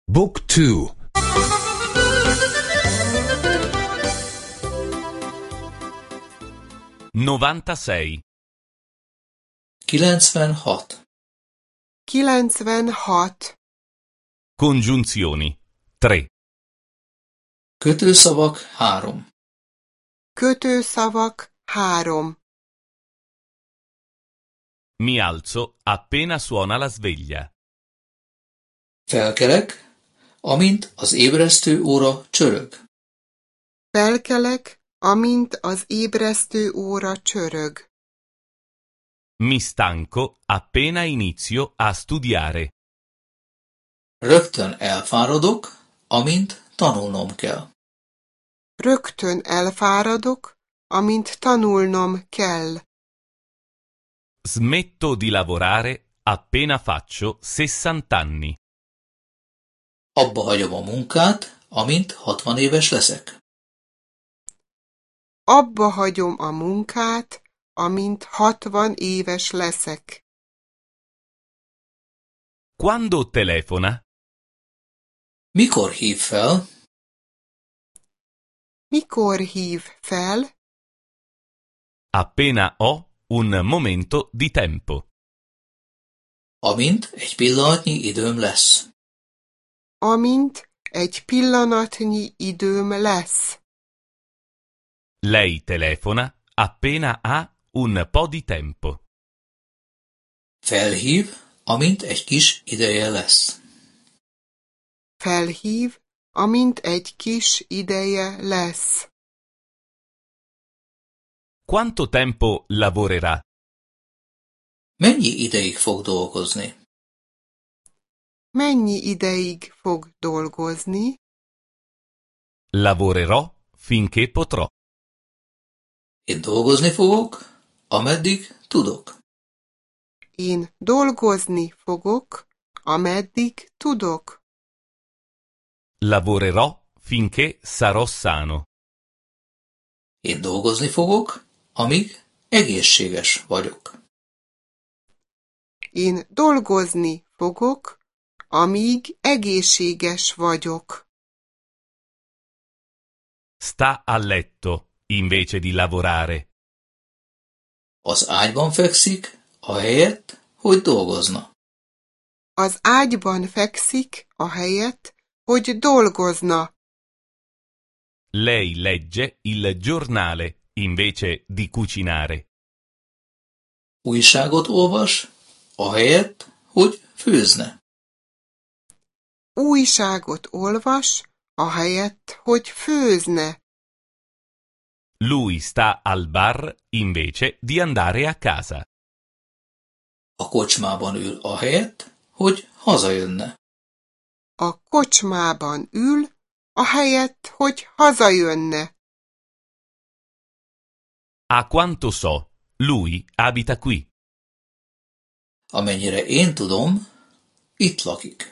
Book 2. 96. 96. 96. Congiunzioni 3. Kötőszavak 3. Kötőszavak 3. Mi alzo appena suona la sveglia. Felkelek, amint az ébresztő óra csörög. Felkelek, amint az ébresztő óra csörög. Mi stanco appena inizio a studiare. Rögtön elfáradok, amint tanulnom kell. Rögtön elfáradok, amint tanulnom kell. Smetto di lavorare appena faccio 60 anni. Abba hagyom a munkát, amint 60 éves leszek. Abba hagyom a munkát, amint 60 éves leszek. Quando telefona? Mikor hív fel? Mikor hív fel? Appena ho un momento di tempo. Amint egy pillanatnyi időm lesz. Amint egy pillanatnyi időm lesz. Lei telefona appena ha un po' di tempo. Felhív, amint egy kis ideje lesz. Felhív, amint egy kis ideje lesz. Quanto tempo lavorerà? Mennyi ideig fog dolgozni? Mennyi ideig fog dolgozni? Lavorerò finché potrò. Én dolgozni fogok, ameddig tudok. Én dolgozni fogok, ameddig tudok. Lavorerò finché sarò sano. Én dolgozni fogok, amíg egészséges vagyok. Én dolgozni fogok, amíg egészséges vagyok. Sta a letto invece di lavorare. Az ágyban fekszik, ahelyett, hogy dolgozna. Az ágyban fekszik, ahelyett, hogy dolgozna. Lei legge il giornale invece di cucinare. Újságot olvas, ahelyett, hogy főzne. Újságot olvas, ahelyett, hogy főzne. Lui sta al bar invece di andare a casa. A kocsmában ül ahelyett, hogy hazajönne. A kocsmában ül, ahelyett, hogy hazajönne. A quanto so, lui abita qui. Amennyire én tudom, itt lakik.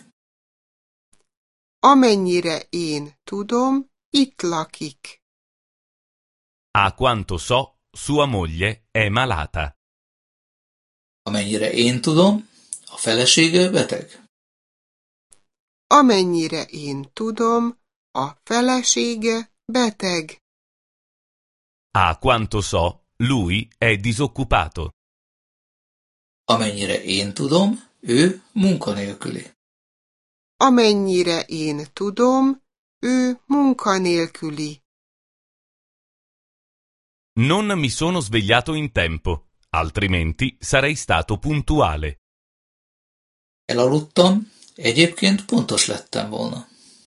Amennyire én tudom, itt lakik. A quanto so, sua moglie è malata. Amennyire én tudom, a felesége beteg. Amennyire én tudom, a felesége beteg. A quanto so, lui è disoccupato. Amennyire én tudom, ő munkanélküli. Amennyire én tudom, ő munkanélküli. Non mi sono svegliato in tempo, altrimenti sarei stato puntuale. Elaludtam, egyébként pontos lettem volna.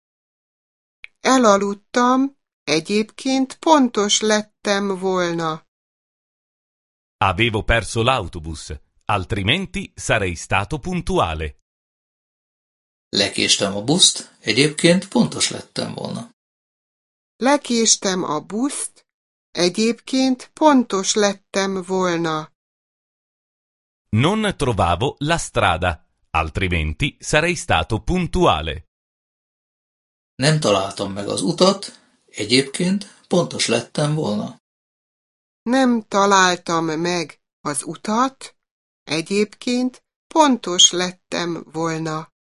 Elaludtam, egyébként pontos lettem volna. Avevo perso l'autobus, altrimenti sarei stato puntuale. Lekéstem a buszt, egyébként pontos lettem volna. Lekéstem a buszt, egyébként pontos lettem volna. Non trovavo la strada, altrimenti sarei stato puntuale. Nem találtam meg az utat, egyébként pontos lettem volna. Nem találtam meg az utat, egyébként pontos lettem volna.